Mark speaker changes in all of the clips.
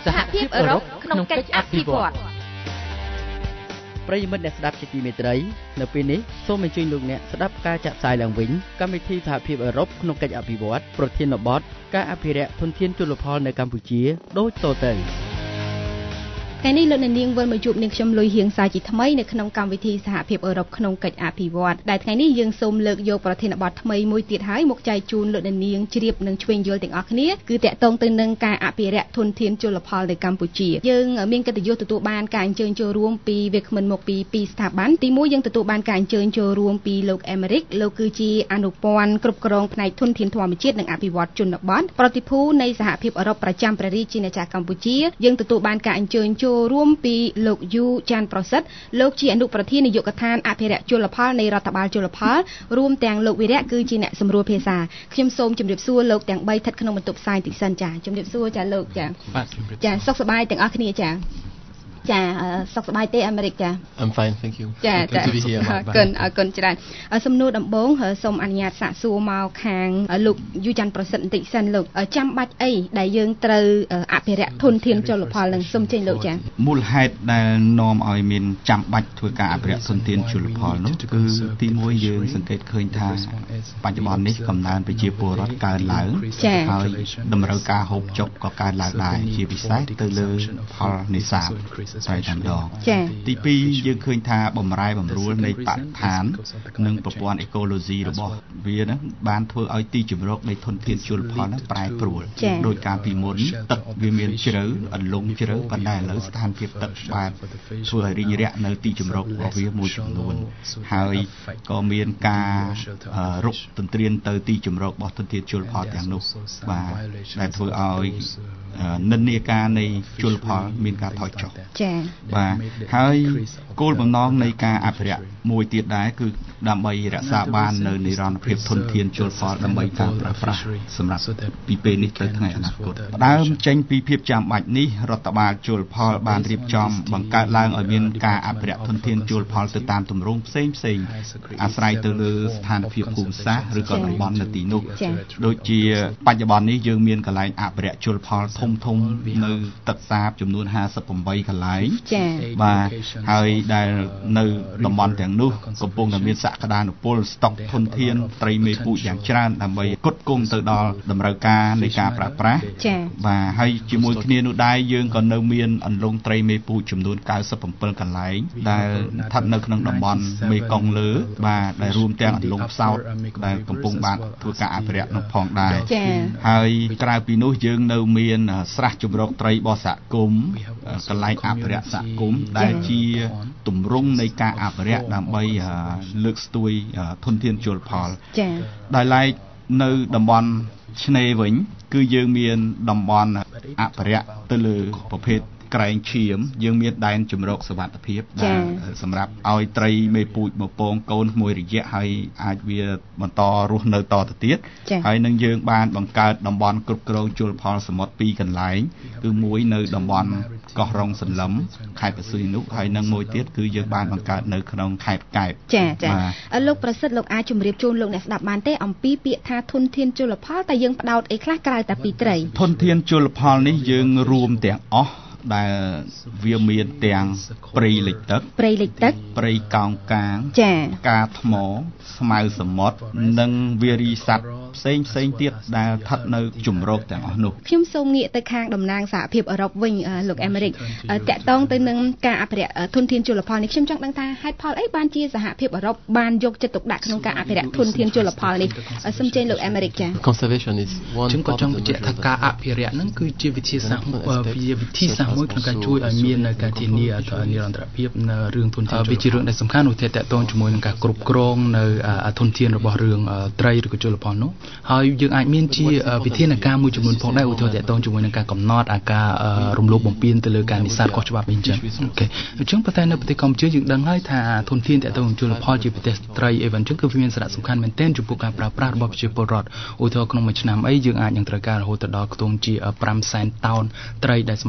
Speaker 1: សហភាពអឺរ៉ុបក្នុងកិច្ចអភិវឌ្ឍ
Speaker 2: ប្រិយមិត្តអ្នកស្ដាប់ជាទីមេត្រីនៅពេលនេះសូមអញ្ជើញលោកអ្នកស្ដាប់ការចាក់ផ្សាយឡើងវិញកម្មវិធីសហភាពអឺរ៉ុបក្នុងកិច្ចអភិវឌ្ឍប្រធានបទការអភិរក្សធនធានជលផលនៅកម្ពុជាដូចតទៅថ្ងៃនេះលោកអ្នកនាងវិលមកជួបនាងខ្ញុំលុយហៀងសាជាថ្មីនៅក្នុងកម្មវិធីសហភាពអឺរ៉ុបក្នុងកិច្ចអភិវឌ្ឍដែលថ្ងៃនេះយើងសូមលើកយកប្រធានបទថ្មីមួយទៀតហើយមកចែកជូនលោកអ្នកនាងជ្រាបនិងឆ្វេងយល់ទាំងអស់គ្នាគឺតាក់ទងទៅនឹងការអភិរក្សធនធានជលផលនៅកម្ពុជាយើងមានកិត្តិយសទទួលបានការអញ្ជើញចូលរួមពីវាគ្មិនមកពីស្ថាប័នទី1យើងទទួលបានការអញ្ជើញចូលរួមពីលោកអេមេរិកលោកគឺជាអនុព័ន្ធគ្រប់គ្រងផ្នែកធនធានធម្មជាតិនិងអភិវឌ្ឍជនបទប្រតិភូនៃសហភាពអឺរ៉ុបប្រចាំព្រះរាជាណាចក្រកម្ពុជាយើងទទួលបានការអញ្ជើញចូលរួមពីលោកយូចាន់ប្រសិទ្ធលោកជាអនុប្រធាននាយកដ្ឋានអភិរក្សជលផលនៃរដ្ឋបាលជលផលរួមទាំងលោកវិរៈគឺជាអ្នកសម្រួលភាសាខ្ញុំសូមជម្រាបសួរលោកទាំង3ស្ថិតក្នុងបន្ទប់ផ្សាយតិចសិនចាជម្រាបសួរចាលោកចាសុខសប្បាយទាំងអស់គ្នាចាសុខសប្បាយទេអាមេរិកចា
Speaker 3: I'm fine thank you
Speaker 2: ចាអរគុណច្រើនសំណួរដំបូងសូមអនុញ្ញាតសាកសួរមកខាងលោកយូចាន់ប្រសិទ្ធបន្តិចសិនលោកចាំបាច់អីដែលយើងត្រូវអភិរក្សធនធានជលផលនឹងសូមចេញលោកចា
Speaker 4: មូលហេតុដែលនាំឲ្យមានចាំបាច់ធ្វើការអភិរក្សធនធានជលផលនោះគឺទី1យើងសង្កេតឃើញថាបច្ចុប្បន្ននេះកំណើនប្រជាពលរដ្ឋកើនឡើងហើយតម្រូវការហូបចុកក៏កើនឡើងដែរជាពិសេសទៅលើផលនេសាទតែម្ដងទី2យើងឃើញថាបំរែបំរួលនៃបរិស្ថាននិងប្រព័ន្ធអេកូឡូស៊ីរបស់វាហ្នឹងបានធ្វើឲ្យទីជម្រកនៃធនធានជលផលហ្នឹងប្រែប្រួលដោយការពីមុនទឹកវាមានជ្រៅអន្លង់ជ្រៅប៉ុន្តែឥឡូវស្ថានភាពទឹកបានធ្វើឲ្យរីងរាក់នៅទីជម្រករបស់វាមួយចំនួនហើយក៏មានការរុកទន្ទ្រានទៅទីជម្រករបស់ធនធានជលផលទាំងនោះបាទដែលធ្វើឲ្យនិន្នាការនៃជលផលមានការថយចុះបាទហើយគោលបំណងនៃការអភិរក្សមួយទៀតដែរគឺដើម្បីរក្សាបាននៅនិរន្តរភាពធនធានជលផលដើម្បីការប្រើប្រាស់សម្រាប់ពីពេលនេះទៅថ្ងៃអនាគតដើមចេញពីភាពចាំបាច់នេះរដ្ឋបាលជលផលបានរៀបចំបង្កើតឡើងឲ្យមានការអភិរក្សធនធានជលផលទៅតាមទម្រង់ផ្សេងអាស្រ័យទៅលើស្ថានភាពភូមិសាស្ត្រឬក៏តំបន់នៅទីនោះដូចជាបច្ចុប្បន្ននេះយើងមានកន្លែងអភិរក្សជលផលធំនៅទឹកសាបចំនួន58កន្លែងបាទហើយដែលនៅតំបន់ទាំងនោះកំពុងតែមានសក្តានុពលស្តុកធនធានត្រីមេពូជយ៉ាងច្រើនដើម្បីផ្គត់ផ្គង់ទៅដល់តម្រូវការនៃការប្រើប្រាស់បាទហើយជាមួយគ្នានោះដែរយើងក៏នៅមានអន្លង់ត្រីមេពូជចំនួន97កន្លែងដែលស្ថិតនៅក្នុងតំបន់មេគង្គលើបាទដែលរួមទាំងអន្លង់ផ្សោតដែលកំពុងបានធ្វើការអភិរក្សនោះផងដែរហើយក្រៅពីនោះយើងនៅមានស្រះជម្រកត្រីរបស់សហគមន៍កន្លែងអភិរក្សសហគមន៍ដែលជាទម្រង់នៃការអភិរក្សដើម្បីលើកស្ទួយធនធានជលផលដោយឡែកនៅតំបន់ឆ្នេរវិញគឺយើងមានតំបន់អភិរក្សទៅលើប្រភេទក្រែងឈាមយើងមានដែនជំរកសុវត្ថិភាពដែលសម្រាប់ឲ្យត្រីមេពូជមកពងកូនមួយរយៈហើយអាចវាបន្តរស់នៅតទៅទៀតហើយនឹងយើងបានបង្កើតតំបន់គ្រប់គ្រងជលផលសមុទ្រ2កន្លែងគឺមួយនៅតំបន់កោះរ៉ុងសន្លឹមខេត្តព្រះសីហនុហើយនឹងមួយទៀតគឺយើងបានបង្កើតនៅក្នុងខេត្តកែប
Speaker 2: ចាលោកប្រសិទ្ធលោកអាចជម្រាបជូនលោកអ្នកស្ដាប់បានទេអំពីពាក្យថាធនធានជលផលតើយើងផ្ដោតអីខ្លះក្រៅតែពីត្រី
Speaker 4: ធនធានជលផលនេះយើងរួមទាំងអស់ដែលវាមានទាំងព្រៃលិចទឹកព្រៃកោងកាងការថ្មស្មៅសមុទ្រនិងវារីសត្វផ្សេងទៀតដែលស្ថិតនៅជម្រកទាំងអស់នោះ
Speaker 2: ខ្ញុំសូមងាកទៅខាងតំណាងសហភាពអឺរ៉ុបវិញលោកអេមេរិកតាក់ទងទៅនឹងការអភិរក្សធនធានជលផលនេះខ្ញុំចង់ដឹងថាហេតុផលអីបានជាសហភាពអឺរ៉ុបបានយកចិត្តទុកដាក់ក្នុងការអភិរក្សធនធានជលផលនេះសូមចេញលោកអេមេរិកចា
Speaker 3: Conservation is one
Speaker 5: ខ្ញុំក៏ចង់បញ្ជាក់ថាការអភិរក្សហ្នឹងគឺជាវិធីសាស្ត្រមួយក្នុងការជួយឲ្យមាននៅការធានានិរន្តរភាពនៅរឿងធនធានវាជារឿងដែលសំខាន់នោះទាក់ទងជាមួយនឹងការគ្រប់គ្រងនៅធនធានរបស់រឿងត្រីឬក៏ជលផលនោះហើយយើងអាចមានជាវិធានការមួយចំនួនផងដែរឧទាហរណ៍ទាក់ទងជាមួយនឹងការកំណត់ការរំលោភបំពានទៅលើការនេសាទខុសច្បាប់អីចឹងអូខេអញ្ចឹងប៉ុន្តែនៅប្រទេសកម្ពុជាយើងដឹងហើយថាធនធានទាក់ទងនឹងជលផលជាប្រទេសត្រីអីវិញអញ្ចឹងគឺវាមានសារៈសំខាន់មែនទែនចំពោះការប្រើប្រាស់របស់ប្រជាពលរដ្ឋឧទាហរណ៍ក្នុងមួយឆ្នាំអីយើងអាចនឹងត្រូវការរហូតដល់ខ្ទង់ជា500,000 តោនត្រីដែលសម្រាប់ការប្រើ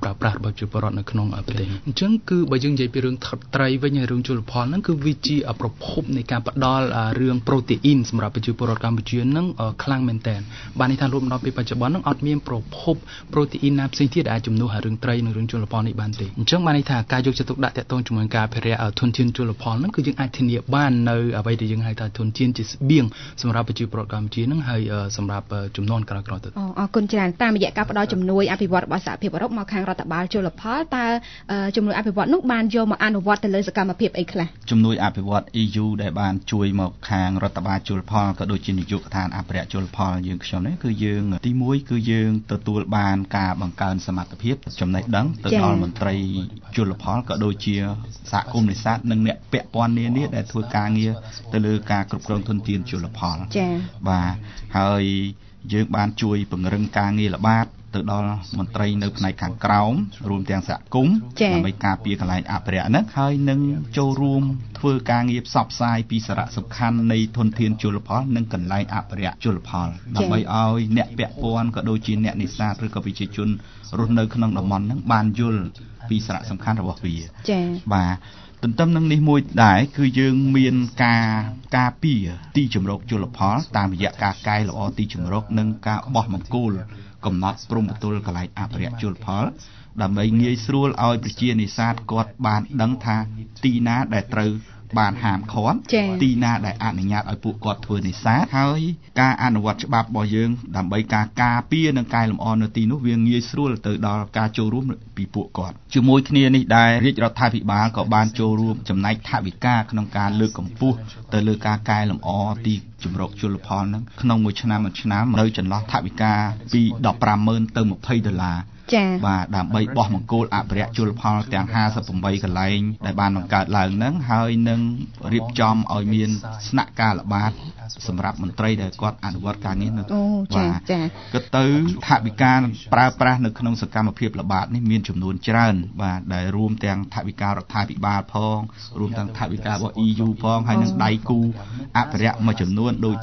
Speaker 5: ប្រើប្រាស់របស់ប្រជាពលរដ្ឋនៅក្នុងប្រទេសអញ្ចឹងគឺបើយើងនិយាយពីរឿងត្រីវិញហើយរឿងជលផលហ្នឹងគឺវាជាប្រភពនៃការផ្ដល់រឿងប្រូតេអ៊ីនសម្រាប់ប្រជាពលរដ្ឋកម្ពុជាហ្នឹងខ្លាំងមែនតើបានន័យថារហូតដល់ពេលបច្ចុប្បន្នហ្នឹងអត់មានប្រភពប្រូតេអ៊ីនណាផ្សេងទៀតដែលអាចជំនួសរឿងត្រីនិងរឿងជលផលនេះបានទេអញ្ចឹងបានន័យថាការយកចិត្តទុកដាក់តាក់ទងជាមួយការអភិរក្សធនធានជលផលហ្នឹងគឺយើងអាចធានាបាននៅអ្វីដែលយើងហៅថាធនធានជាស្បៀងសម្រាប់ប្រជាពលរដ្ឋកម្ពុជាហ្នឹងហើយសម្រាប់ចំនួនក្រោយៗទៅ
Speaker 1: អរគុណច្រើនតាមរយៈការផ្ដល់ជំនួយអភិវឌ្ឍរបស់សហភាពអឺរ៉ុបមកខាងរដ្ឋបាលជលផលតើជំនួយអភិវឌ្ឍនោះបានយកមកអនុវត្តទៅលើសកម្មភាពអីខ្លះ
Speaker 4: ជំនួយអភិវឌ្ឍ EU ដែលបានជួយមកខាងរដ្ឋបាលជលផលក៏ដូចជានាយកដ្ឋានអភិរក្សជលផលយើងខ្ញុំនេះគឺយើងទី1គឺយើងទទួលបានការបង្កើនសមត្ថភាពចំណេះដឹងទៅដល់មន្ត្រីជលផលក៏ដូចជាសហគមន៍នេសាទនិងអ្នកពាក់ព័ន្ធនានាដែលធ្វើការងារទៅលើការគ្រប់គ្រងធនធានជលផល
Speaker 1: ចា៎
Speaker 4: បាទហើយយើងបានជួយពង្រឹងការងារល្បាតទៅដល់មន្ត្រីនៅផ្នែកខាងក្រោមរួមទាំងសហគមន៍ដើម្បីការពារកន្លែងអភិរក្សហ្នឹងហើយនឹងចូលរួមធ្វើការងារផ្សព្វផ្សាយពីសារៈសំខាន់នៃធនធានជលផលនិងកន្លែងអភិរក្សជលផលដើម្បីឲ្យអ្នកពាក់ព័ន្ធក៏ដូចជាអ្នកនេសាទឬក៏ប្រជាជនរស់នៅក្នុងតំបន់ហ្នឹងបានយល់ពីសារៈសំខាន់របស់វា
Speaker 1: ចា៎
Speaker 4: បាទទន្ទឹមនឹងនេះមួយដែរគឺយើងមានការពារទីជម្រកជលផលតាមរយៈការកែលម្អទីជម្រកនិងការបោះបង្គោលកំណត់ព្រំប្រទល់កន្លែងអភិរក្សជលផលដើម្បីងាយស្រួលឲ្យប្រជានេសាទគាត់បានដឹងថាទីណាដែលត្រូវបានហាមឃាត់ទីណាដែលអនុញ្ញាតឲ្យពួកគាត់ធ្វើនេសាទហើយការអនុវត្តច្បាប់របស់យើងដើម្បីការពារនិងកែលម្អនៅទីនោះវាងាយស្រួលទៅដល់ការចូលរួមពីពួកគាត់ជាមួយគ្នានេះដែររាជរដ្ឋាភិបាលក៏បានចូលរួមចំណែកថវិកាក្នុងការលើកកម្ពស់ទៅលើការកែលម្អទីជម្រកជលផលហ្នឹងក្នុងមួយឆ្នាំនៅចន្លោះថវិកាពី$15,000ទៅ$20
Speaker 1: ចា៎
Speaker 4: បាទដើម្បីបោះបង្គោលអភិរក្សជលផលទាំង58កន្លែងដែលបានបង្កើតឡើងហ្នឹងហើយនឹងរៀបចំឲ្យមានស្នាក់ការល្បាតសម្រាប់មន្ត្រីដែលគាត់អនុវត្តការងារនៅ
Speaker 1: ចា
Speaker 4: ក៏ទៅថវិកាប្រើប្រាស់នៅក្នុងសកម្មភាពល្បាតនេះមានចំនួនច្រើនបាទដែលរួមទាំងថវិការដ្ឋាភិបាលផងរួមទាំងថវិការបស់ EU ផងហើយនឹងដៃគូអភិរក្សមួយចំនួនដូចជា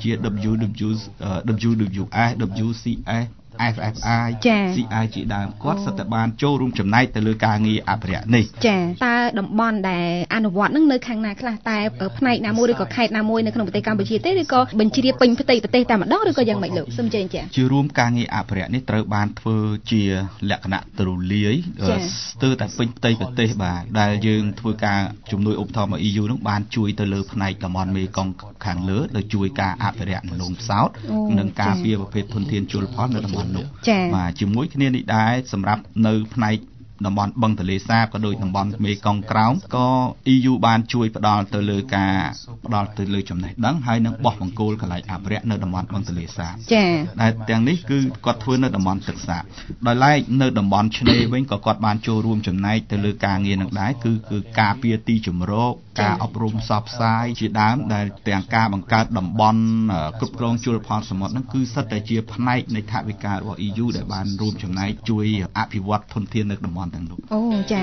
Speaker 4: WWF WCS FFI CI ជាដើមគាត់សិតតែបានចូលរួមចំណែកទៅលើការងារអភិរក្សនេះ
Speaker 1: ចាតើតំបន់ដែលអនុវត្តនឹងនៅខាងណាខ្លះតែផ្នែកណាមួយឬក៏ខេត្តណាមួយនៅក្នុងប្រទេសកម្ពុជាទេឬក៏បញ្ជ្រាបពេញផ្ទៃប្រទេសតែម្ដងឬក៏យ៉ាងម៉េចលោកសូមជើញចា
Speaker 4: ជារួមការងារអភិរក្សនេះត្រូវបានធ្វើជាលក្ខណៈទូលាយស្ទើរតែពេញផ្ទៃប្រទេសបាទដែលយើងធ្វើការជំនួយឧបត្ថម្ភ EU នោះបានជួយទៅលើផ្នែកតំបន់មេគង្គខាងលើដោយជួយការអភិរក្សនៅផ្សោតនិងការពារប្រភេទធនធានជលផលនៅតំបន់បាទជាមួយគ្នានេះដែរសម្រាប់នៅផ្នែកតំបន់បឹងទន្លេសាបក៏ដូចតំបន់មេគង្គក្រោមក៏ EU បានជួយផ្ដល់ទៅលើចំណេះដឹងហើយនឹងបោះបង្គោលកន្លែងអភិរក្សនៅតំបន់បឹងទន្លេសាប
Speaker 1: ចា៎
Speaker 4: ដែលទាំងនេះគឺគាត់ធ្វើនៅតំបន់ទឹកសាបដោយឡែកនៅតំបន់ឆ្នេរវិញក៏គាត់បានចូលរួមចំណែកទៅលើការងារនឹងដែរគឺការពារទីជម្រកការអប់រំផ្សព្វផ្សាយជាដើមដែលទាំងការបង្កើតតំបន់គ្រប់គ្រងជលផលសមុទ្រហ្នឹងគឺសិតតែជាផ្នែកនៃថវិការបស់ EU ដែលបានរួមចំណែកជួយអភិវឌ្ឍធនធាននៅតំបន់ទាំងនោះ
Speaker 1: អូចា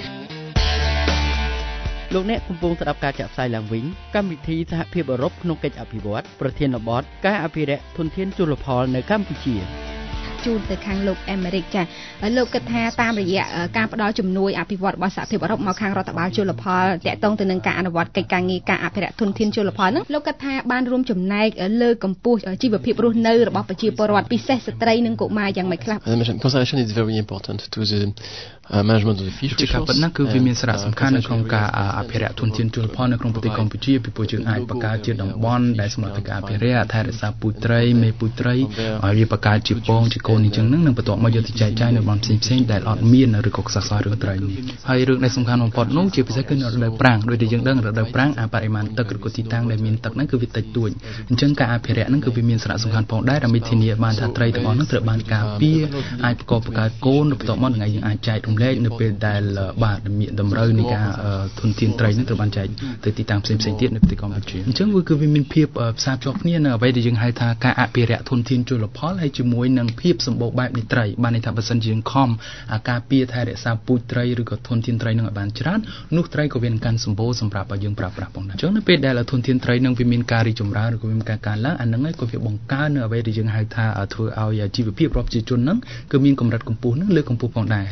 Speaker 2: លោកអ្នកកំពុងស្ដាប់ការចាក់ផ្សាយឡើងវិញកម្មវិធីសហភាពអឺរ៉ុបក្នុងកិច្ចអភិវឌ្ឍប្រធានបទការអភិរក្សធនធានជលផលនៅកម្ពុជា
Speaker 1: ជូនទៅខាងលោកអាមេរិកចាលោកគិតថាតាមរយៈការផ្ដល់ជំនួយអភិវឌ្ឍរបស់សហភាពអឺរ៉ុបមកខាងរដ្ឋបាលជលផលតាក់ទងទៅនឹងការអនុវត្តកិច្ចការងារការអភិរក្សធនធានជលផលហ្នឹងលោកគិតថាបានរួមចំណែកលើកកម្ពស់ជីវភាពរស់នៅរបស់ប្រជាពលរដ្ឋពិសេសស្ត្រីនិងកុមារយ៉ាងម៉េចខ្លះ
Speaker 3: Conservation is very important to the management of the fish
Speaker 5: ជាការពិតណាស់គឺវាមានសារៈសំខាន់នៅក្នុងការអភិរក្សធនធានជលផលនៅក្នុងប្រទេសកម្ពុជាពីព្រោះយើងអាចបង្កើតជាតំបន់ដែលសម្រាប់ការអភិរក្សថែរក្សាពូជត្រីមេពូជត្រីឲ្យវាបង្កើតជាពងជាកូនអញ្ចឹងនឹងបន្ទាប់មកយកទៅចែកចាយនៅតំបន់ផ្សេងៗដែលអត់មានឬក៏ខ្សោយរឿងត្រីនេះហើយរឿងដែលសំខាន់បំផុតនោះជាពិសេសគឺនៅរដូវប្រាំងដូចដែលយើងដឹងរដូវប្រាំងបរិមាណទឹកឬក៏ទីតាំងដែលមានទឹកហ្នឹងគឺវាតិចតួចអញ្ចឹងការអភិរក្សហ្នឹងគឺវាមានសារៈសំខាន់ផងដែរដើម្បីធានាបានថាត្រីទាំងអស់ហ្នឹងត្រូវបានការពារអាចបង្កើតកូនបន្ទាប់មកថ្ងៃយើងអាចចែករំលែកនៅពេលដែលបាទមានតម្រូវនៃការធនធានត្រីហ្នឹងត្រូវបានចែកទៅទីតាំងផ្សេងៗទៀតនៅប្រទេសកម្ពុជាអញ្ចឹងវាគឺវាមានភាពផ្សារភ្ជាប់គ្នានៅអ្វីដែលយើងហៅថាការអភិរក្សធនធានជលផលហើយជាមួយនឹងភាពសម្បូរបែបនៃត្រីបានន័យថាបើសិនជាយើងខំការពារថែរក្សាពូជត្រីឬក៏ធនធានត្រីនឹងឲ្យបានច្រើននោះត្រីក៏វានឹងកាន់សម្បូរសម្រាប់ឲ្យយើងប្រើប្រាស់ផងដែរអញ្ចឹងនៅពេលដែលធនធានត្រីនឹងវាមានការរីកចម្រើនឬក៏វាមានការកើនឡើងអាហ្នឹងឯងក៏វាបង្កើននៅអ្វីដែលយើងហៅថាធ្វើឲ្យជីវភាពរបស់ប្រជាជនហ្នឹងគឺមានកម្រិតកម្ពស់ហ្នឹងលើកកម្ពស់ផងដែរហើយជាពិសេសយើង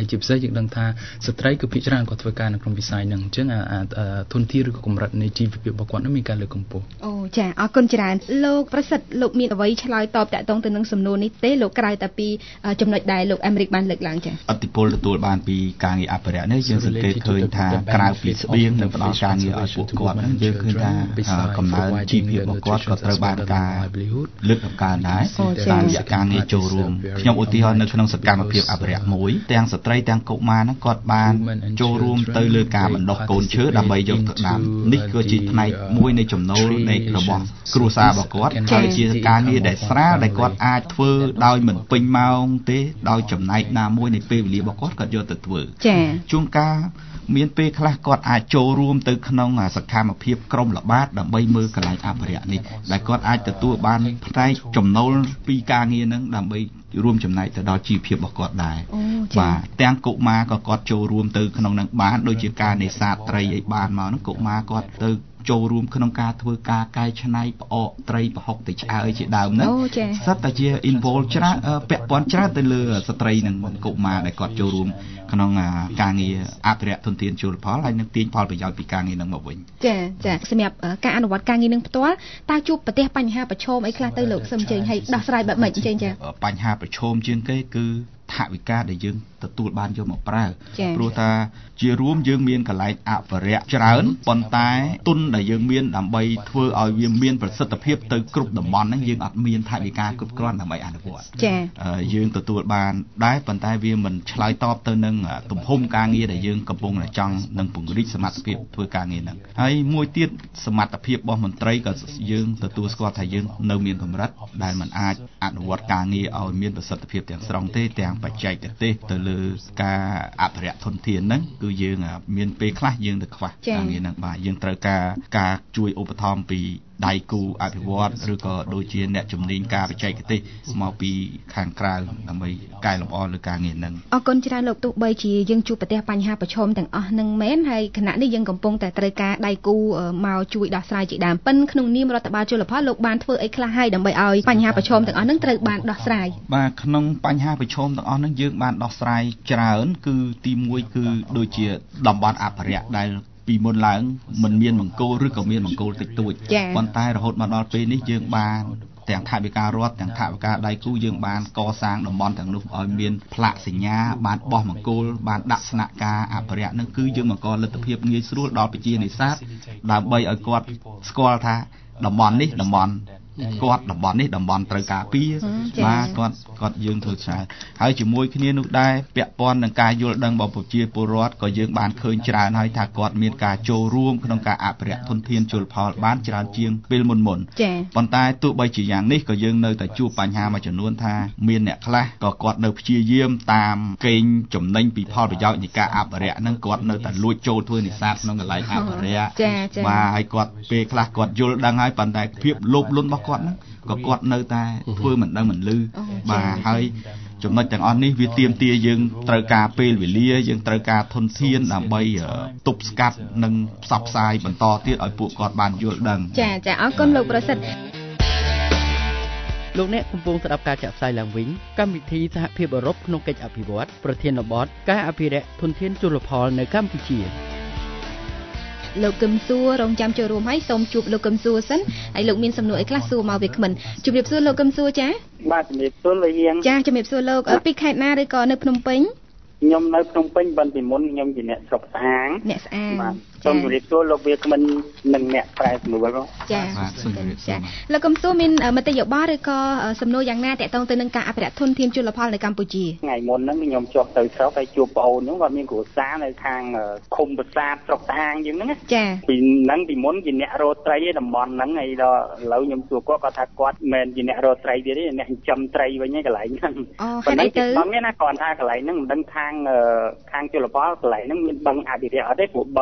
Speaker 5: យើងដឹងថាស្ត្រីគឺភាគច្រើនគាត់ធ្វើការនៅក្នុងវិស័យហ្នឹងអញ្ចឹងធនធានឬក៏កម្រិតនៃជីវភាពរបស់គាត់នឹងមានការលើកកម្ពស់
Speaker 1: អូចាអរគុណច្រើនលោកប្រសិទ្ធលោកមានអ្វីឆ្លើយតបតាក់ទងទៅនឹងសំណួរនេះទេលោកក្រៅតែពីចំណុចដែលលោកអាមេរិកបានលើកឡើងចា
Speaker 4: ឥទ្ធិពលទទួលបានពីការងារអភិរក្សនេះយើងសង្កេតឃើញថាក្រៅពីស្បៀងនិងផ្ដល់ការងារឲ្យពួកគាត់ហ្នឹងយើងឃើញថាកំណើនជីវភាពរបស់គាត់ក៏ត្រូវបានការលើកតម្កើងដែរតាមរយៈការងារចូលរួមខ្ញុំឧទាហរណ៍នៅក្នុងសកម្មភាពអភិរក្សមួយទាំងស្ត្រីទាំងកុមារហ្នឹងគាត់បានចូលរួមទៅលើការបណ្ដុះកូនឈើដើម្បីយកទៅដាំនេះគឺជាផ្នែកមួយនៃចំណូលនៃរបស់គ្រួសាររបស់គាត់ហើយជាការងារដែលស្រាលដែលគាត់អាចធ្វើដោយមិនពេញម៉ោងទេដោយចំណែកណាមួយនៃពេលវេលារបស់គាត់យកទៅធ្វើជួនកាលមានពេលខ្លះគាត់អាចចូលរួមទៅក្នុងសកម្មភាពក្រុមល្បាតដើម្បីមើលកន្លែងអភិរក្សនេះដែលគាត់អាចទទួលបានផ្នែកចំណូលពីការងារហ្នឹងដើម្បីរួមចំណែកទៅដល់ជីវភាពរបស់គាត់ដែរបាទទាំងកុមារក៏គាត់ចូលរួមទៅក្នុងនឹងបានដូចជាការនេសាទត្រីឲ្យបានមកហ្នឹងកុមារគាត់ទៅចូលរួមក្នុងការធ្វើការកែច្នៃផ្អកត្រីប្រហុកទៅឆ្អើជាដើមហ្នឹងសិតតែជា involve ច្រើនពាក់ព័ន្ធច្រើនទៅលើស្ត្រីនិងកុមារដែលគាត់ចូលរួមក្នុងការងារអភិរក្សធនធានជលផលហើយនឹងទាញផលប្រយោជន៍ពីការងារហ្នឹងមកវិញ
Speaker 1: ចាសម្រាប់ការអនុវត្តការងារនឹងផ្ទាល់តើជួបប្រទះបញ្ហាប្រឈមអីខ្លះទៅលោកសឹមជើញឲ្យដោះស្រាយបែបម៉េចអញ្ចឹងចា
Speaker 4: បញ្ហាប្រឈមជាងគេគឺថវិកាដែលយើងទទួលបានយកមកប្រើព្រោះថាជារួមយើងមានកន្លែងអភិរក្សច្រើនប៉ុន្តែទុនដែលយើងមានដើម្បីធ្វើឲ្យវាមានប្រសិទ្ធភាពទៅគ្រប់តំបន់ហ្នឹងយើងអត់មានថវិកាគ្រប់គ្រាន់ដើម្បីអនុវត្តយើងទទួលបានដែរប៉ុន្តែវាមិនឆ្លើយតបទៅនឹងទំហំការងារដែលយើងកំពុងតែចង់នឹងពង្រីកសមត្ថភាពធ្វើការងារហ្នឹងហើយមួយទៀតសមត្ថភាពរបស់មន្ត្រីក៏យើងទទួលស្គាល់ថាយើងនៅមានកម្រិតដែលមិនអាចអនុវត្តការងារឲ្យមានប្រសិទ្ធភាពទាំងស្រុងទេទាំងបច្ចេកទេសទៅលើការអភិរក្សធនធានហ្នឹងគឺយើងមានពេលខ្លះយើងទៅខ្វះការងារហ្នឹងបាទយើងត្រូវការជួយឧបត្ថម្ភពីដៃគូអភិវឌ្ឍឬក៏ដូចជាអ្នកជំនាញការបច្ចេកទេសមកពីខាងក្រៅដើម្បីកែលម្អលើការងារហ្នឹង
Speaker 1: អរគុណច្រើនលោកទោះបីជាយើងជួបប្រទះបញ្ហាប្រឈមទាំងអស់ហ្នឹងមែនហើយគណៈនេះយើងកំពុងតែត្រូវការដៃគូមកជួយដោះស្រាយជាដើមប៉ិនក្នុងនាមរដ្ឋបាលជលផលលោកបានធ្វើអីខ្លះហើយដើម្បីឲ្យបញ្ហាប្រឈមទាំងអស់ហ្នឹងត្រូវបានដោះស្រាយ
Speaker 4: បាទក្នុងបញ្ហាប្រឈមទាំងអស់ហ្នឹងយើងបានដោះស្រាយច្រើនគឺទី1គឺដូចជាតំបន់អភិរក្សដែលពីមុនឡើងមិនមានមង្គលឬក៏មានមង្គលតិចតួចប៉ុន្តែរហូតមកដល់ពេលនេះយើងបានទាំងថវិការដ្ឋទាំងថវិកាដៃគូយើងបានកសាងតំបន់ទាំងនោះឲ្យមានផ្លាកសញ្ញាបានបោះមង្គលបានដាក់ស្នាក់ការអភិរក្សនឹងគឺយើងបង្កលទ្ធភាពងាយស្រួលដល់ប្រជានេសាទដើម្បីឲ្យគាត់ស្គាល់ថាតំបន់នេះតំបន់គាត់តំបន់នេះតំបន់ត្រូវការពារបាទគាត់យើងធ្វើច្រើនហើយជាមួយគ្នានោះដែរពាក់ព័ន្ធនឹងការយល់ដឹងរបស់ប្រជាពលរដ្ឋក៏យើងបានឃើញច្រើនហើយថាគាត់មានការចូលរួមក្នុងការអភិរក្សធនធានជលផលបានច្រើនជាងពេលមុនប៉ុន្តែទោះបីជាយ៉ាងនេះក៏យើងនៅតែជួបបញ្ហាមួយចំនួនថាមានអ្នកខ្លះក៏គាត់នៅព្យាយាមតាមកេងចំណេញពីផលប្រយោជន៍នៃការអភិរក្សហ្នឹងគាត់នៅតែលួចចូលធ្វើនេសាទក្នុងកន្លែងអភិរក្សបាទហើយគាត់ពេលខ្លះគាត់យល់ដឹងហើយប៉ុន្តែភាពលោភលន់របស់គាត់ហ្នឹងក៏គាត់នៅតែធ្វើមិនដឹងមិនឮបាទហើយចំណុចទាំងអស់នេះវាទាមទារយើងត្រូវការពេលវេលាយើងត្រូវការធនធានដើម្បីទប់ស្កាត់និងផ្សព្វផ្សាយបន្តទៀតឲ្យពួកគាត់បានយល់ដឹង
Speaker 1: ចាអរគុណលោកប្រសិទ្ធ
Speaker 2: លោកអ្នកកំពុងស្ដាប់ការចាក់ផ្សាយឡើងវិញកម្មវិធីសហភាពអឺរ៉ុបក្នុងកិច្ចអភិវឌ្ឍប្រធានបទការអភិរក្សធនធានជលផលនៅកម្ពុជា
Speaker 1: លោកកឹមសួររងចាំចូលរួមហើយសូមជួបលោកកឹមសួរសិនហើយលោកមានសំណួរអីខ្លះសួរមកវាគ្មិនជម្រាបសួរលោកកឹមសួរចា
Speaker 6: បាទជំរាបសួរលោកយាង
Speaker 1: ចាជំរាបសួរលោកពីខេត្តណាឬក៏នៅភ្នំពេញ
Speaker 6: ខ្ញុំនៅភ្នំពេញបន្តិមុនខ្ញុំជាអ្នកស្រុកស្អាងបាទសូមជម្រាបសួរលោកវាគ្មិននិងអ្នកប្រែសម្រួល
Speaker 1: ចាលោកកឹមសួរមានមតិយោបល់ឬក៏សំណួរយ៉ាងណាតាក់ទងទៅនឹងការអភិរក្សធនធានជលផលនៅកម្ពុជា
Speaker 6: ថ្ងៃមុនហ្នឹងខ្ញុំចុះទៅស្រុកហើយជួបប្អូនហ្នឹងគាត់មានគ្រួសារនៅខាងឃុំប្រាសាទស្រុកស្អាងអញ្ចឹងហ្នឹង
Speaker 1: ចា
Speaker 6: ពីហ្នឹងពីមុនជាអ្នករត់ត្រីឯតំបន់ហ្នឹងហើយដល់ឥឡូវខ្ញុំសួរគាត់ថាគាត់មិនជាអ្នករត់ត្រីទៀតទេអ្នកចិញ្ចឹមត្រីវិញឯកន្លែងហ្នឹង
Speaker 1: ប៉ុន្តែទៅ
Speaker 6: គាត់មានណាគាត់ថាកន្លែងហ្នឹងមិនដឹងខាងជលផលកន្លែងហ្នឹងមានបឹងអភិរក្សអត់ទេព្រោះបឹងហ្នឹងវា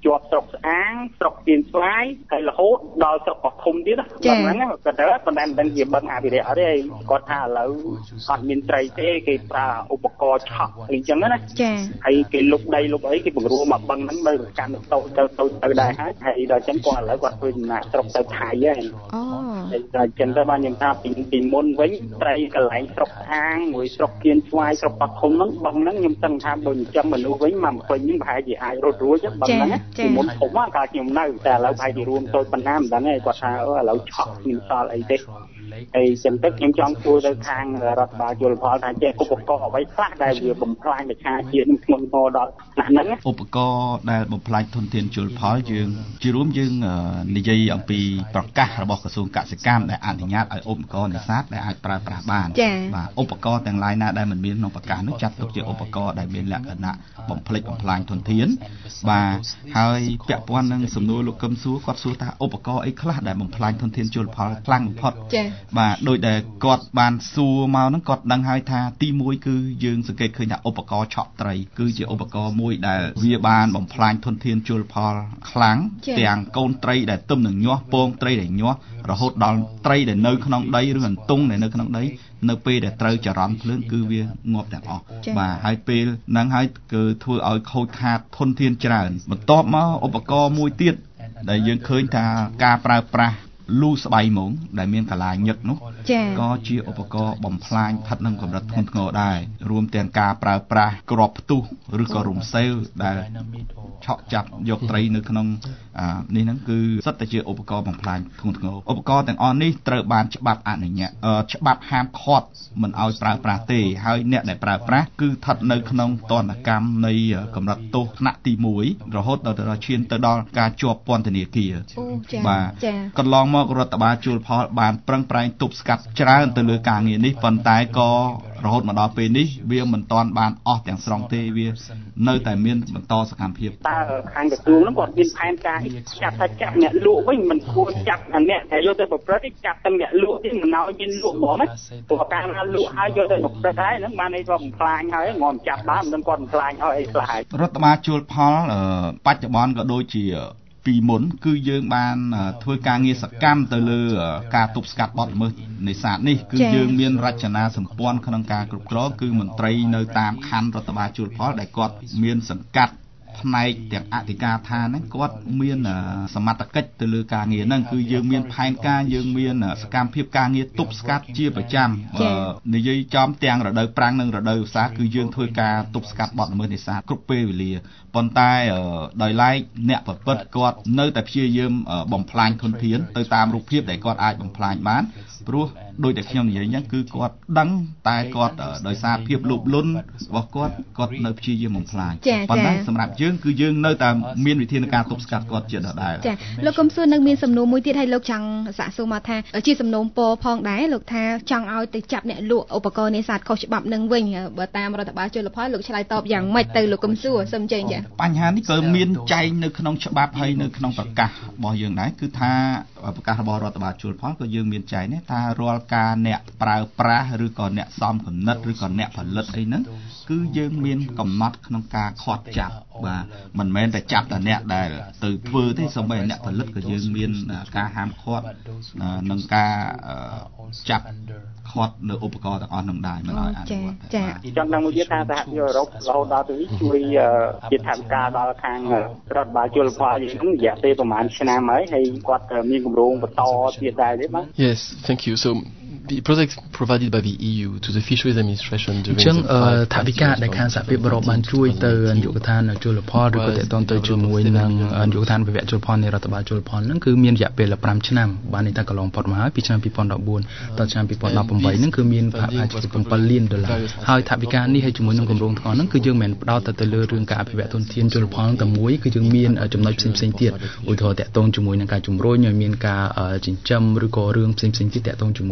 Speaker 6: ជាប់ស្រុកស្អាងស្រុកទៀនស្វាយហើយរហូតដល់ស្រុកបឋមទៀតណាហ្នឹងគាត់ទៅប៉ុន្តែមិនដឹងជាបឹងអភិរក្សអត់ទេគាត់ថាឥឡូវអត់មានត្រីទេគេប្រើឧបករណ៍ឆក់អីចឹងណា
Speaker 1: ចា
Speaker 6: ហើយគេលុបដីលុបអីគេបង្រួមមកបឹងហ្នឹងបើកាន់ទៅដែរហើយដល់ចឹងគាត់ឥឡូវគាត់ធ្វើចំណាក់ស្រុកទៅថៃហើយដល់ចឹងទៅបានខ្ញុំថាពីមុនវិញត្រីកន្លែងស្រុកស្អាងមួយស្រុកទៀនស្វាយស្រុកបឋមហ្នឹងបឹងហ្នឹងខ្ញុំដឹងថាបើចិញ្ចឹមមនុស្សវិញមកពេញហ្នឹងប្រហែលជាអាចរត់រួចបឹងហ្នឹងពីមុនធំកាលខ្ញុំនៅតែឥឡូវប្រហែលជារួមតូចប៉ុណ្ណាមិនដឹងទេគាត់ថាឥឡូវឆក់មានសល់អីទេហើយចឹងទៅខ្ញុំចង់ជួយទៅខាងរដ្ឋបាលជលផលថាចេះឧបករណ៍អ្វីខ្លះដែលវាបំផ្លាញប្រឆាជាតិនឹងធ្ងន់ធ្ងរដល់ហ្នឹង
Speaker 4: ឧបករណ៍ដែលបំផ្លាញធនធានជលផលយើងជារួមយើងនិយាយអំពីប្រកាសរបស់ក្រសួងកសិកម្មដែលអនុញ្ញាតឲ្យឧបករណ៍នេសាទដែលអាចប្រើប្រាស់បានបាទឧបករណ៍ទាំងឡាយណាដែលមិនមានក្នុងប្រកាសនោះចាត់ទុកជាឧបករណ៍ដែលមានលក្ខណៈបំផ្លិចបំផ្លាញធនធានបាទហើយពាក់ព័ន្ធនឹងសំណួរលោកកឹមសួរគាត់សួរថាឧបករណ៍អីខ្លះដែលបំផ្លាញធនធានជលផលខ្លាំងបំផុតបាទដោយដែលគាត់បានសួរមកហ្នឹងគាត់ដឹងហើយថាទី1គឺយើងសង្កេតឃើញថាឧបករណ៍ឆក់ត្រីគឺជាឧបករណ៍មួយដែលវាបានបំផ្លាញធនធានជលផលខ្លាំងទាំងកូនត្រីដែលទឹមនឹងញាស់ពងត្រីដែលញាស់រហូតដល់ត្រីដែលនៅក្នុងដីឬអន្ទង់ដែលនៅក្នុងដីនៅពេលដែលត្រូវចរន្តភ្លើងគឺវាងាប់ទាំងអស់បាទហើយពេលហ្នឹងហើយគឺធ្វើឲ្យខូចខាតធនធានច្រើនបន្ទាប់មកឧបករណ៍មួយទៀតដែលយើងឃើញថាការប្រើប្រាស់លូស្បៃហ្មងដែលមានកលាញឹកនោះក៏ជាឧបករណ៍បំផ្លាញស្ថិតក្នុងកម្រិតធ្ងន់ធ្ងរដែររួមទាំងការប្រើប្រាស់គ្រាប់ផ្ទុះឬក៏រំសេវដែលឆក់ចាប់យកត្រីនៅក្នុងនេះហ្នឹងគឺសិតតែជាឧបករណ៍បំផ្លាញធ្ងន់ធ្ងរឧបករណ៍ទាំងអស់នេះត្រូវបានច្បាប់អនុញ្ញាតច្បាប់ហាមឃាត់មិនឲ្យប្រើប្រាស់ទេហើយអ្នកដែលប្រើប្រាស់គឺស្ថិតនៅក្នុងទណ្ឌកម្មនៃកម្រិតទោសថ្នាក់ទី1រហូតដល់ឈានទៅដល់ការជាប់ពន្ធនាគារបាទកន្លងមកររដ្ឋបាលជលផលបានប្រឹងប្រែងទប់ស្កាត់ច្រើនទៅលើការងារនេះប៉ុន្តែក៏រហូតមកដល់ពេលនេះវាមិនទាន់បានអស់ទាំងស្រុងទេវានៅតែមានបន្តសកម្មភាព
Speaker 6: តើខាងក្រសួងហ្នឹងគាត់មានផែនការចាប់អ្នកលក់វិញមិនគួរចាប់អ្នកដែលយកទៅប្រព្រឹត្តចាប់តែអ្នកលក់ទេមិនឲ្យមានលក់ហ្មងណាព្រោះការណាលក់ហើយយកទៅប្រព្រឹត្តហើយហ្នឹងបានន័យថាបំផ្លាញហើយងំចាប់បានមិនគាត់បំផ្លាញឲ្យអីខ្លះ
Speaker 4: រដ្ឋបាលជលផលបច្ចុប្បន្នក៏ដូចជាពីមុនគឺយើងបានធ្វើការងារសកម្មទៅលើការទប់ស្កាត់បទល្មើសនេសាទនេះគឺយើងមានរចនាសម្ព័ន្ធក្នុងការគ្រប់គ្រងគឺមន្ត្រីនៅតាមខណ្ឌរដ្ឋបាលជលផលដែលគាត់មានសង្កាត់ផ្នែកទាំងអធិការឋានហ្នឹងគាត់មានសមត្ថកិច្ចទៅលើការងារហ្នឹងគឺយើងមានផែនការយើងមានសកម្មភាពការងារទប់ស្កាត់ជាប្រចាំនិយាយចំទាំងរដូវប្រាំងនិងរដូវវស្សាគឺយើងធ្វើការទប់ស្កាត់បទល្មើសនេសាទគ្រប់ពេលវេលាប៉ុន្តែដោយឡែកអ្នកប្រព្រឹត្តគាត់នៅតែព្យាយាមបំផ្លាញធនធានទៅតាមរូបភាពដែលគាត់អាចបំផ្លាញបានព្រោះដោយតែខ្ញុំនិយាយអញ្ចឹងគឺគាត់ដឹងតែគាត់ដោយសារភាពលោភលន់របស់គាត់នៅព្យាយាមបំផ្លាញប៉ុន្តែសម្រាប់យើងគឺយើងនៅតែមានវិធានការទប់ស្កាត់គាត់ជាដដែល
Speaker 1: ចាលោកកឹមសួរនឹងមានសំណួរមួយទៀតឲ្យលោកចង់សាកសួរមកថាជាសំណូមពរផងដែរលោកថាចង់ឲ្យទៅចាប់អ្នកលក់ឧបករណ៍នេសាទខុសច្បាប់នឹងវិញបើតាមរដ្ឋបាលជលផលលោកឆ្លើយតបយ៉ាងម៉េចទៅលោកកឹមសួរសូមចេញចា
Speaker 4: បញ្ហានេះក៏មានចែងនៅក្នុងច្បាប់ហើយនៅក្នុងប្រកាសរបស់យើងដែរគឺថាប្រកាសរបស់រដ្ឋបាលជលផលក៏យើងមានចែងដែរថារាល់ការអ្នកប្រើប្រាស់ឬក៏អ្នកសំគណិតឬក៏អ្នកផលិតអីហ្នឹងគឺយើងមានកំណត់ក្នុងការឃាត់ចាប់បាទមិនមែនតែចាប់តែអ្នកដែលទៅធ្វើទេសូម្បីអ្នកផលិតក៏យើងមានការហាមឃាត់និងការចាប់ឃាត់នៅឧបករណ៍ទាំងអស់នោះដែរមិនឲ្យអនុវត្ត
Speaker 1: ចា
Speaker 6: ចង់ដឹងមួយទៀតថាសហភាពអឺរ៉ុបរហូតដល់ទៅជួយជាថវិកាដល់ខាងរដ្ឋបាលជលផលយើងរយៈពេលប្រហែលឆ្នាំហើយគាត់មានគម្រោងបន្តទៀតដែរទេបាទ
Speaker 3: Yes, thank you. So the projects provided by the EU to the Fisheries Administration during
Speaker 5: ចឹងថវិកាដែលខាងសហភាពអឺរ៉ុបបានជួយទៅនាយកដ្ឋានជលផលឬក៏តេតងទៅជាមួយនឹងនាយកដ្ឋានវិវៈជលផលនៃរដ្ឋបាលជលផលហ្នឹងគឺមានរយៈពេល5ឆ្នាំបានន័យថាកន្លងផុតមកហើយពីឆ្នាំ2014ដល់ឆ្នាំ2018ហ្នឹងគឺមានប្រហែលជា$7 លានហើយថវិកានេះហើយជាមួយនឹងគម្រោងទាំងអស់ហ្នឹងគឺយើងមិនផ្ដោតទៅលើរឿងការអភិវឌ្ឍធនធានជលផលតែមួយគឺយើងមានចំណុចផ្សេងៗទៀតឧទាហរណ៍តេតងជាមួយនឹងការជំរុញឲ្យមានការចិញ្ចឹមឬក៏រឿងផ្សេងៗទៀតតេតងជាមួយនឹងការប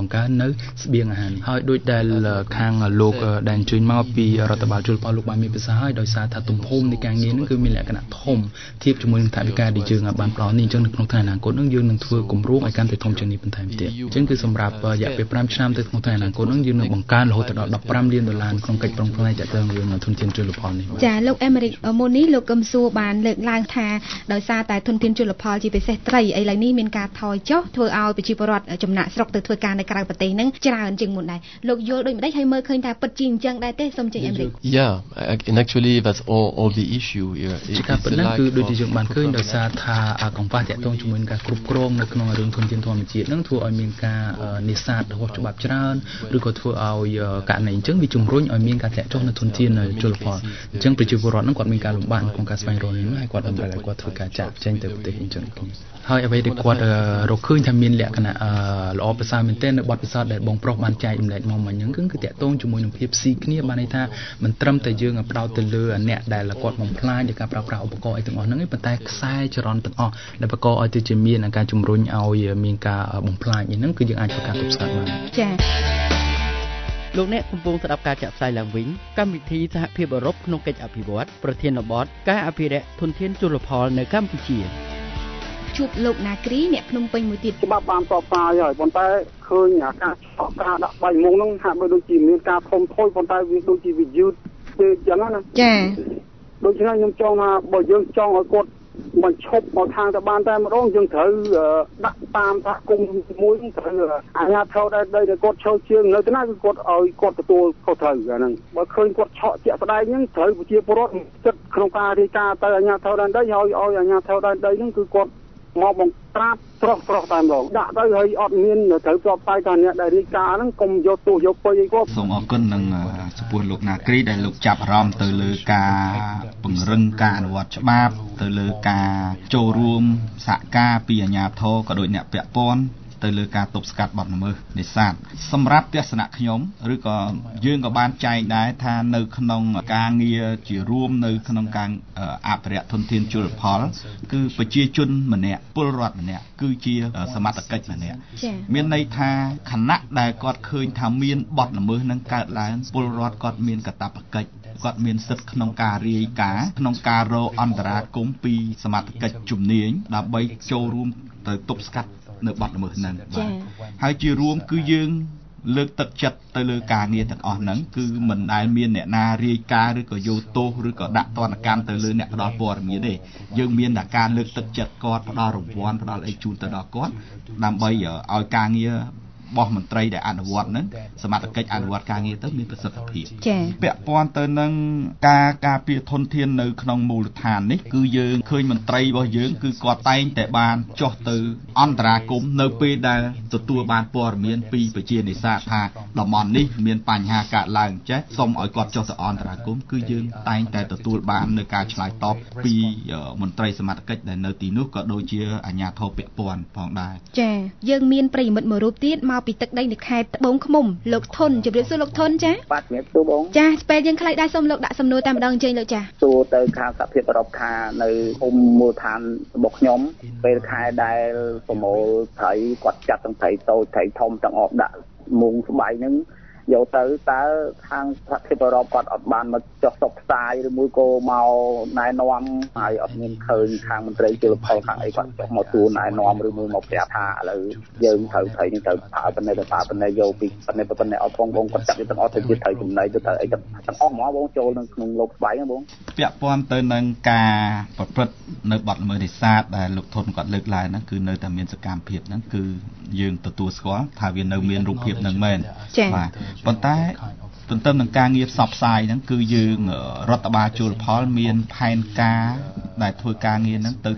Speaker 5: បង្កើននៅស្បៀងអាហារហើយដូចដែលខាងលោកដែលអញ្ជើញមកពីរដ្ឋបាលជលផលលោកបានមានប្រសាសន៍ហើយដោយសារថាទំហំនៃការងារហ្នឹងគឺមានលក្ខណៈធំធៀបជាមួយនឹងថវិកាដែលយើងបានផ្ដល់នេះអញ្ចឹងនៅក្នុងថ្ងៃអនាគតហ្នឹងយើងនឹងធ្វើគម្រោងឲ្យកាន់តែធំជាងនេះបន្ថែមទៀតអញ្ចឹងគឺសម្រាប់រយៈពេល5ឆ្នាំទៅក្នុងថ្ងៃអនាគតហ្នឹងយើងនឹងបង្កើនរហូតដល់$15 លានក្នុងកិច្ចប្រឹងប្រែងទាក់ទងរឿងធនធានជលផលនេះ
Speaker 1: ចាលោកអេមេរិកមុននេះលោកកឹមសួរបានលើកឡើងថាដោយសារតែធនធានជលផលជាពិសេសត្រីឥឡូវនេះមានការថយចុះធ្វើឲ្យប្រជាពលរដ្ឋចំណាក់ស្រុកទៅធ្វើការនៅក្រៅប្រទេសហ្នឹងច្រើនជាងមុនដែរលោកយល់ដូចម្ដេចហើយមើលឃើញថាពិតជាអញ្ចឹងដែរទេសូមចេញអេមេរិក
Speaker 3: Yeah, and actually that's all the issue here.
Speaker 5: ជាការពិតហ្នឹងគឺដូចជាយើងបានឃើញដោយសារថាកង្វះទាក់ទងជាមួយនឹងការគ្រប់គ្រងនៅក្នុងរឿងធនធានធម្មជាតិហ្នឹងធ្វើឲ្យមានការនេសាទហួសច្បាប់ច្រើនឬក៏ធ្វើឲ្យករណីអញ្ចឹងវាជំរុញឲ្យមានការធាក់ចុះនៅធនធានជលផលអញ្ចឹងប្រជាពលរដ្ឋហ្នឹងគាត់មានការលំបាកក្នុងការស្វែងរកនេះហើយគាត់តម្រូវឲ្យគាត់ធ្វើការចាក់ចេញទៅប្រទេសអញ្ចឹងហើយអ្វីដែលគាត់រកឃើញថាមានលក្ខណៈល្អប្រសើរមែនទែននៅបទពិសោធន៍ដែលបងប្រុសបានចែកម្លែកមកមិញហ្នឹងគឺតាក់ទងជាមួយនឹងភាពស៊ីគ្នាបានន័យថាមិនត្រឹមតែយើងផ្ដោតទៅលើអ្នកដែលគាត់បំផ្លាញដោយការប្រើប្រាស់ឧបករណ៍អីទាំងអស់ហ្នឹងទេប៉ុន្តែខ្សែចរន្តទាំងអស់ដែលបង្កឲ្យទៅជាមានការជំរុញឲ្យមានការបំផ្លាញហ្នឹងគឺយើងអាចធ្វើការទប់ស្កាត់បាន
Speaker 1: ចា៎
Speaker 2: លោកអ្នកកំពុងស្ដាប់ការចាក់ផ្សាយឡើងវិញកម្មវិធីសហភាពអឺរ៉ុបក្នុងកិច្ចអភិវឌ្ឍប្រធានបទការអភិរក្សធនធានជលផលនៅកម្ពុជា
Speaker 1: ជួបលោកណាគ្រីអ្នកភ្នំពេញមួយទៀត
Speaker 6: ច្បាប់បានផ្សព្វផ្សាយហើយប៉ុន្តែឃើញការឆក់ការដាក់បាយមុងហ្នឹងហាក់ដូចជាមានការធំធុយប៉ុន្តែវាដូចជាវាយឺតពេកចឹងណា
Speaker 1: ចា
Speaker 6: ដូច្នេះខ្ញុំចង់ថាបើយើងចង់ឲ្យគាត់មិនឈប់មកខាងទៅបានតែម្ដងយើងត្រូវដាក់តាមសហគមន៍មួយត្រូវអាជ្ញាធរដែលគាត់ឈរជើងនៅទីណាគឺគាត់ឲ្យគាត់ទទួលខុសត្រូវអាហ្នឹងបើឃើញគាត់ឆក់ជាក់ស្ដែងហ្នឹងត្រូវប្រជាពលរដ្ឋចិត្តក្នុងការរាយការណ៍ទៅអាជ្ញាធរដែនដីឲ្យអាជ្ញាធរដែនដីហ្នឹងគឺគាត់មកបង្ក្រាបស្រស់តែម្ដងដាក់ទៅហើយអត់មានត្រូវផ្សព្វផ្សាយថាអ្នកដែលរាយការណ៍ហ្នឹងកុំយកទោសយកពើអីគាត់
Speaker 4: សូមអរគុណនឹងចំពោះលោកណាគ្រីដែលលោកចាប់អារម្មណ៍ទៅលើការពង្រឹងការអនុវត្តច្បាប់ទៅលើការចូលរួមសហការពីអាជ្ញាធរក៏ដូចអ្នកពាក់ព័ន្ធទៅលើការទប់ស្កាត់បទល្មើសនេសាទសម្រាប់ទស្សនៈខ្ញុំឬក៏យើងក៏បានចែងដែរថានៅក្នុងការងារជារួមនៅក្នុងការអភិរក្សធនធានជលផលគឺប្រជាជនម្នាក់ពលរដ្ឋម្នាក់គឺជាសមត្ថកិច្ចម្នាក់មានន័យថាខណៈដែលគាត់ឃើញថាមានបទល្មើសនឹងកើតឡើងពលរដ្ឋគាត់មានកាតព្វកិច្ចគាត់មានសិទ្ធិក្នុងការរាយការណ៍ក្នុងការរកអន្តរាគមន៍ពីសមត្ថកិច្ចជំនាញដើម្បីចូលរួមទៅទប់ស្កាត់នៅបទល្មើសហ្នឹងបាទហើយជារួមគឺយើងលើកទឹកចិត្តទៅលើការងារទាំងអស់ហ្នឹងគឺមិនដែលមានអ្នកណារាយការណ៍ឬក៏យកទោសឬក៏ដាក់ទណ្ឌកម្មទៅលើអ្នកផ្ដល់ព័ត៌មានទេយើងមានតែការលើកទឹកចិត្តគាត់ផ្ដល់រង្វាន់ផ្ដល់អីជូនទៅដល់គាត់ដើម្បីឲ្យការងាររបស់មន្ត្រីដែលអនុវត្តហ្នឹងសមត្ថកិច្ចអនុវត្តការងារទៅមានប្រសិទ្ធភាពពាក់ព័ន្ធទៅនឹងការពារធនធាននៅក្នុងមូលដ្ឋាននេះគឺយើងឃើញមន្ត្រីរបស់យើងគឺគាត់តែងតែបានចុះទៅអន្តរាគមន៍នៅពេលដែលទទួលបានព័ត៌មានពីប្រជានេសាទថាតំបន់នេះមានបញ្ហាកើតឡើងចេះសូមឲ្យគាត់ចុះទៅអន្តរាគមន៍គឺយើងតែងតែទទួលបាននៅការឆ្លើយតបពីមន្ត្រីសមត្ថកិច្ចដែលនៅទីនោះក៏ដូចជាអាជ្ញាធរពាក់ព័ន្ធផងដែរ
Speaker 1: ចាយើងមានប្រិយមិត្តមួយរូបទៀតមកពីទឹកដីនៅខេត្តត្បូងឃ្មុំលោកធុនជម្រាបសួរលោកធុនចា
Speaker 6: បាទជំរាបសួរបង
Speaker 1: ចាស្ពេលយើងខ្លីដែរសូមលោកដាក់សំណួរតែម្ដងអញ្ជើញលោកចា
Speaker 6: សួរទៅខាងសហភាពអឺរ៉ុបថានៅភូមិមូលដ្ឋានរបស់ខ្ញុំពេលខែដែលប្រមូលត្រីគាត់ចាត់ទាំងត្រីតូចត្រីធំទាំងអស់ដាក់មុងស្បៃហ្នឹងយកទៅតើខាងសហភាពអឺរ៉ុបគាត់អត់បានមកចុះផ្សព្វផ្សាយឬមួយក៏មកណែនាំហើយអត់មានឃើញខាងមន្ត្រីជលផលខាងអីគាត់ចុះមកទូណែនាំឬមួយមកប្រាប់ថាឥឡូវយើងត្រូវត្រីនេះត្រូវប្រើប៉ុណ្ណេះយកពីប៉ុណ្ណេះអត់ផងបងគាត់ចាត់ទៅទាំងអស់ទៅជាត្រីចំណីទៅត្រូវអីទាំងអស់ហ្មងបងចូលនៅក្នុងលោកស្បែកហ្នឹងបង
Speaker 4: ពាក់ព័ន្ធទៅនឹងការប្រព្រឹត្តនៅបទល្មើសនេសាទដែលលោកធុនគាត់លើកឡើងហ្នឹងគឺនៅតែមានសកម្មភាពហ្នឹងគឺយើងទទួលស្គាល់ថាវានៅមានរូបភាពហ្នឹងមែន
Speaker 1: បាទ
Speaker 4: ប៉ុន្តែទន្ទឹមនឹងការងារផ្សព្វផ្សាយហ្នឹងគឺយើងរដ្ឋបាលជលផលមានផែនការដែលធ្វើការងារហ្នឹងទៅ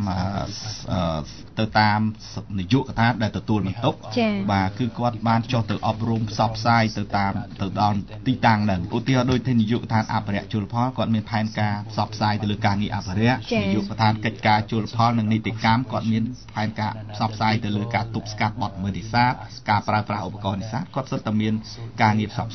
Speaker 4: តាមនាយកដ្ឋានដែលទទួលបន្ទុកបាទគឺគាត់បានចុះទៅអប់រំផ្សព្វផ្សាយទៅដល់ទីតាំងហ្នឹងឧទាហរណ៍ដូចជានាយកដ្ឋានអភិរក្សជលផលគាត់មានផែនការផ្សព្វផ្សាយទៅលើការងារអភិរក្សនាយកដ្ឋានកិច្ចការជលផលនិងនីតិកម្មគាត់មានផែនការផ្សព្វផ្សាយទៅលើការទប់ស្កាត់បទល្មើសនេសាទការប្រើប្រាស់ឧបករណ៍នេសាទគាត់សុទ្ធតែមានការងារផ្សព្វផ្សាយ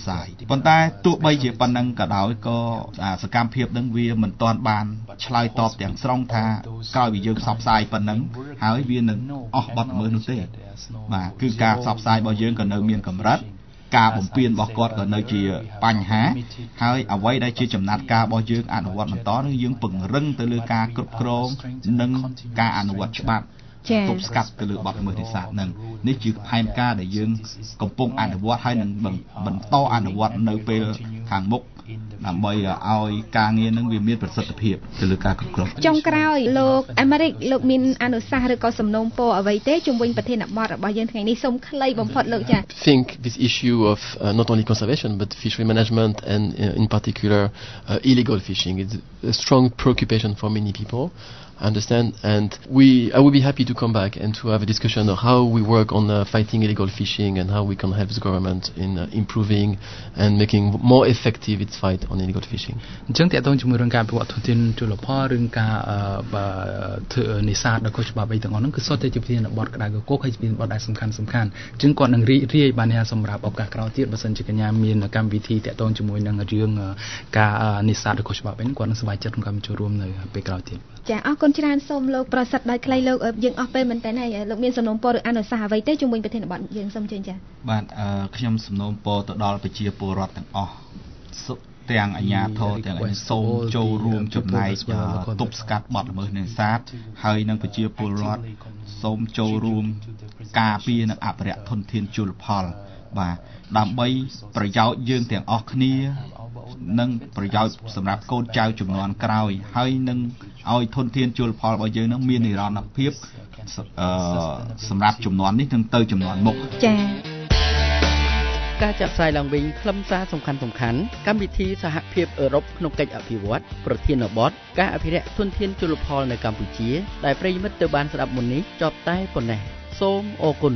Speaker 4: ប៉ុន្តែទោះបីជាប៉ុណ្ណឹងក៏ដោយក៏សកម្មភាពនឹងវាមិនទាន់បានឆ្លើយតបទាំងស្រុងថាក្រោយពីយើងផ្សព្វផ្សាយប៉ុណ្ណឹងហើយវានឹងអស់បទល្មើសនោះទេបាទគឺការផ្សព្វផ្សាយរបស់យើងក៏នៅមានកម្រិតការបំពេញរបស់គាត់ក៏នៅជាបញ្ហាហើយអ្វីដែលជាចំណាត់ការរបស់យើងអនុវត្តបន្តគឺយើងពង្រឹងទៅលើការគ្រប់គ្រងនិងការអនុវត្តច្បាប់ទប់ស្កាត់ទៅលើបទល្មើសនេសាទនឹងនេះជាផែនការដែលយើងកំពុងអនុវត្តហើយនឹងបន្តអនុវត្តនៅពេលខាងមុខដើម្បីឲ្យការងារនឹងវាមានប្រសិទ្ធភាពទៅលើការគ្រប់គ្រង
Speaker 1: ចុងក្រោយលោកអាមេរិកលោកមានអនុសាសន៍ឬក៏សំណូមពរអ្វីទេជុំវិញប្រធានបទរបស់យើងថ្ងៃនេះសូមខ្លីបំផុតលោកចា៎
Speaker 3: think this issue of not only conservation but fishery management and in particular illegal fishing is a strong preoccupation for many people. Understand, and I would be happy to come back and to have a discussion on how we work on fighting illegal fishing and how we can help the government in improving and making more effective its fight on illegal fishing.
Speaker 5: អញ្ចឹងតើតើជាមួយរឿងការប្រវត្តិធនធានជលផលរឿងការធ្វើនេសាទដោយខុសច្បាប់អីទាំងអស់ហ្នឹងគឺសុទ្ធតែជាប្រធានបទក្តៅគគុកហើយជាប្រធានបទដែលសំខាន់អញ្ចឹងគាត់នឹងរីករាយបានថាសម្រាប់ឱកាសក្រោយទៀតបើសិនជាកញ្ញាមានកម្មវិធីតទៅជាមួយនឹងរឿងការនេសាទដោយខុសច្បាប់វិញគាត់នឹងសប្បាយចិត្តក្នុងការចូលរួមនៅពេលក្រោយទៀត
Speaker 1: ចាអរគុណច្រើនសូមលោកប្រសិទ្ធដោយខ្លីលោកយើងអស់ពេលមែនតើហើយលោកមានសំណូមពរឬអនុសាសន៍អ្វីទេជុំវិញប្រធានបទយើងសូមជើញចា
Speaker 4: បាទខ្ញុំសំណូមពរទៅដល់ប្រជាពលរដ្ឋទាំងអស់ទាំងអាជ្ញាធរទាំងសូមចូលរួមចំណែកទប់ស្កាត់បទល្មើសនេសាទហើយនឹងប្រជាពលរដ្ឋសូមចូលរួមការពារនិងអភិរក្សធនធានជលផលបាទដើម្បីប្រយោជន៍យើងទាំងអស់គ្នានិងប្រយោជន៍សម្រាប់កូនចៅជំនាន់ក្រោយហើយនឹងឲ្យធនធានជលផលរបស់យើងនឹងមាននិរន្តរភាពសម្រាប់ជំនាន់នេះនឹងទៅជំនាន់មុខ
Speaker 1: ចា៎
Speaker 2: ការចាក់ផ្សាយឡើងវិញខ្លឹមសារសំខាន់កម្មវិធីសហភាពអឺរ៉ុបក្នុងកិច្ចអភិវឌ្ឍប្រធានបទការអភិរក្សធនធានជលផលនៅកម្ពុជាដែលប្រិយមិត្តទៅបានស្ដាប់មុននេះចប់តែប៉ុណ្ណេះសូមអរគុណ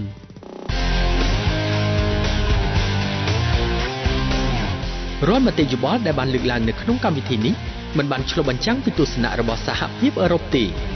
Speaker 7: រាល់មតិយោបល់ដែលបានលើកឡើងនៅក្នុងកម្មវិធីនេះមិនបានឆ្លុះបញ្ចាំងពីទស្សនៈរបស់សហភាពអឺរ៉ុបទេ